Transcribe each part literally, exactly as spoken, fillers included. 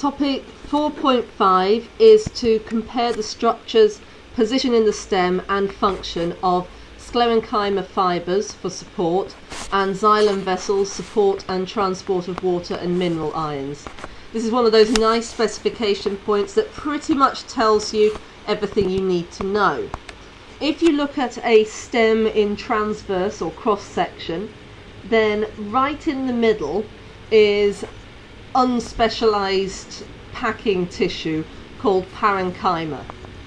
Topic four point five is to compare the structures, position in the stem and function of sclerenchyma fibres for support and xylem vessels, support and transport of water and mineral ions. This is one of those nice specification points that pretty much tells you everything you need to know. If you look at a stem in transverse or cross section, then right in the middle is unspecialized packing tissue called parenchyma.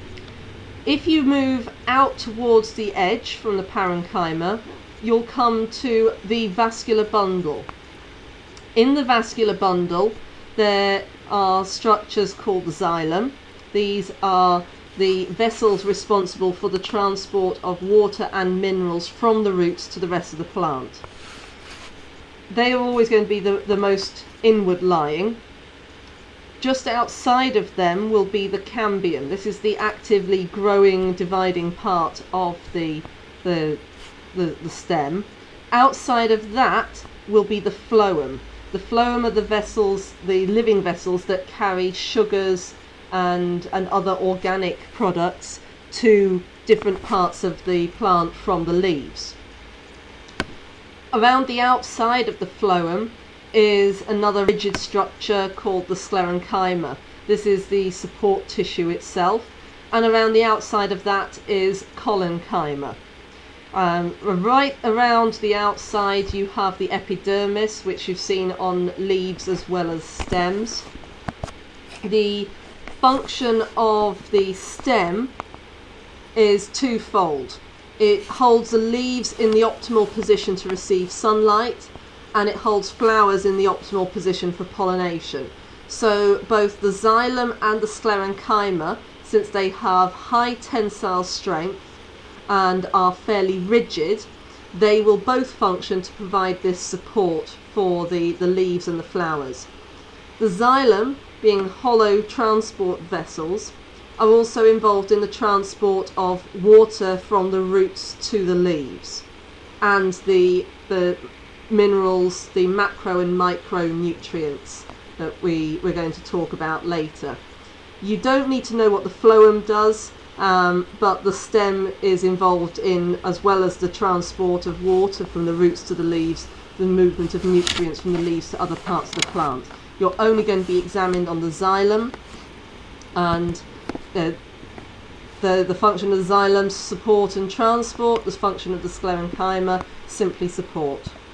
If you move out towards the edge from the parenchyma, you'll come to the vascular bundle. In the vascular bundle there are structures called the xylem. These are the vessels responsible for the transport of water and minerals from the roots to the rest of the plant. They are always going to be the, the most inward lying. Just outside of them will be the cambium. This is the actively growing, dividing part of the, the, the, the stem. Outside of that will be the phloem. The phloem are the vessels, the living vessels that carry sugars and, and other organic products to different parts of the plant from the leaves. Around the outside of the phloem is another rigid structure called the sclerenchyma. This is the support tissue itself, and around the outside of that is collenchyma. Um, right around the outside you have the epidermis, which you've seen on leaves as well as stems. The function of the stem is twofold. It holds the leaves in the optimal position to receive sunlight, and it holds flowers in the optimal position for pollination. So both the xylem and the sclerenchyma, since they have high tensile strength and are fairly rigid, they will both function to provide this support for the, the leaves and the flowers. The xylem, being hollow transport vessels, are also involved in the transport of water from the roots to the leaves, and the, the minerals, the macro and micronutrients that we, we're going to talk about later. You don't need to know what the phloem does, um, but the stem is involved in, as well as the transport of water from the roots to the leaves, the movement of nutrients from the leaves to other parts of the plant. You're only going to be examined on the xylem, and uh, the, the function of the xylem, support and transport. The function of the sclerenchyma, simply support.